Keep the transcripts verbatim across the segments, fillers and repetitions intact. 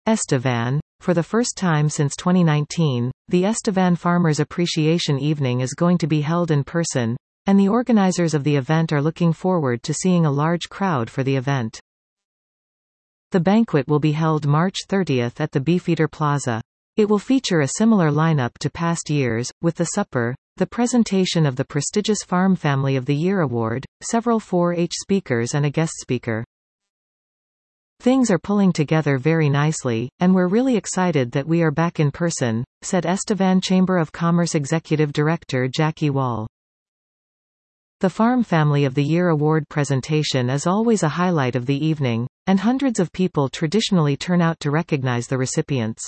Estevan. For the first time since twenty nineteen, the Estevan Farmers Appreciation Evening is going to be held in person, and the organizers of the event are looking forward to seeing a large crowd for the event. The banquet will be held March thirtieth at the Beefeater Plaza. It will feature a similar lineup to past years, with the supper, the presentation of the prestigious Farm Family of the Year award, several four H speakers and a guest speaker. Things are pulling together very nicely, and we're really excited that we are back in person, said Estevan Chamber of Commerce Executive Director Jackie Wall. The Farm Family of the Year award presentation is always a highlight of the evening, and hundreds of people traditionally turn out to recognize the recipients.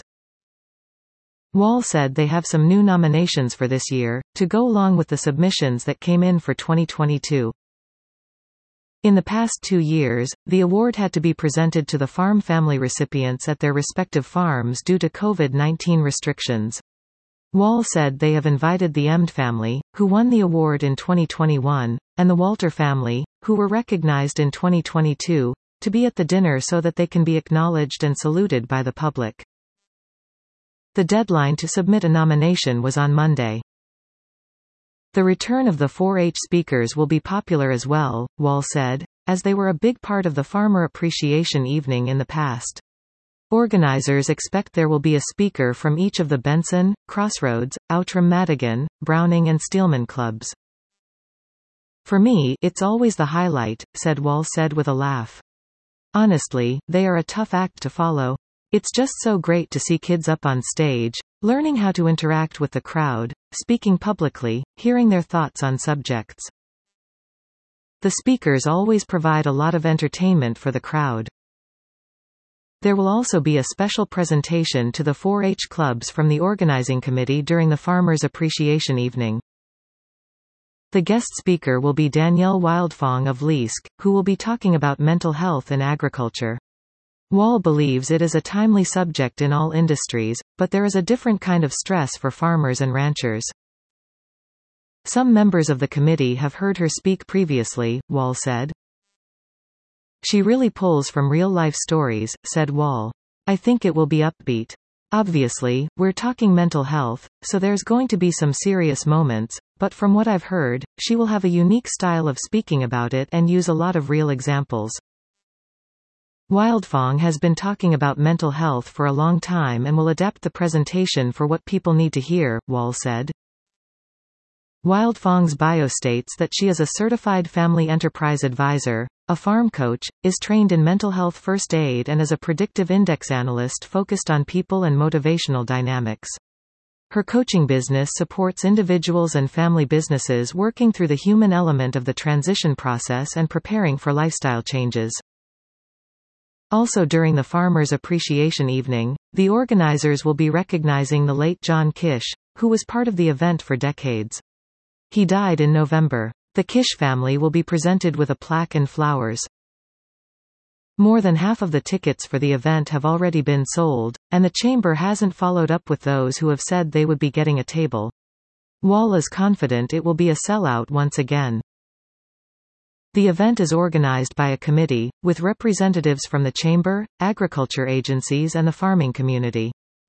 Wall said they have some new nominations for this year, to go along with the submissions that came in for twenty twenty-two. In the past two years, the award had to be presented to the Farm Family recipients at their respective farms due to COVID nineteen restrictions. Wall said they have invited the Emd family, who won the award in twenty twenty-one, and the Walter family, who were recognized in twenty twenty-two, to be at the dinner so that they can be acknowledged and saluted by the public. The deadline to submit a nomination was on Monday. The return of the four H speakers will be popular as well, Wall said, as they were a big part of the Farmer Appreciation Evening in the past. Organizers expect there will be a speaker from each of the Benson, Crossroads, Outram Madigan, Browning and Steelman clubs. For me, it's always the highlight, said Wall said with a laugh. Honestly, they are a tough act to follow. It's just so great to see kids up on stage, learning how to interact with the crowd, speaking publicly, hearing their thoughts on subjects. The speakers always provide a lot of entertainment for the crowd. There will also be a special presentation to the four H clubs from the organizing committee during the Farmers Appreciation Evening. The guest speaker will be Danielle Wildfong of Leask, who will be talking about mental health in agriculture. Wall believes it is a timely subject in all industries, but there is a different kind of stress for farmers and ranchers. Some members of the committee have heard her speak previously, Wall said. She really pulls from real-life stories, said Wall. I think it will be upbeat. Obviously, we're talking mental health, so there's going to be some serious moments, but from what I've heard, she will have a unique style of speaking about it and use a lot of real examples. Wildfong has been talking about mental health for a long time and will adapt the presentation for what people need to hear, Wall said. Wildfong's bio states that she is a certified family enterprise advisor, a farm coach, is trained in mental health first aid and is a predictive index analyst focused on people and motivational dynamics. Her coaching business supports individuals and family businesses working through the human element of the transition process and preparing for lifestyle changes. Also during the Farmers Appreciation Evening, the organizers will be recognizing the late John Kish, who was part of the event for decades. He died in November. The Kish family will be presented with a plaque and flowers. More than half of the tickets for the event have already been sold, and the chamber hasn't followed up with those who have said they would be getting a table. Wall is confident it will be a sellout once again. The event is organized by a committee, with representatives from the chamber, agriculture agencies and the farming community.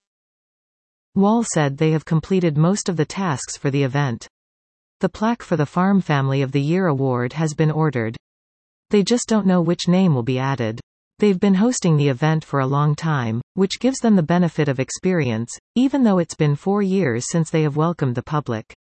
Wall said they have completed most of the tasks for the event. The plaque for the Farm Family of the Year award has been ordered. They just don't know which name will be added. They've been hosting the event for a long time, which gives them the benefit of experience, even though it's been four years since they have welcomed the public.